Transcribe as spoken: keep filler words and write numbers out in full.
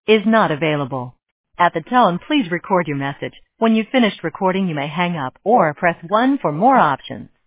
is not available. At the tone, please record your message. When you've finished recording, you may hang up or press one for more options.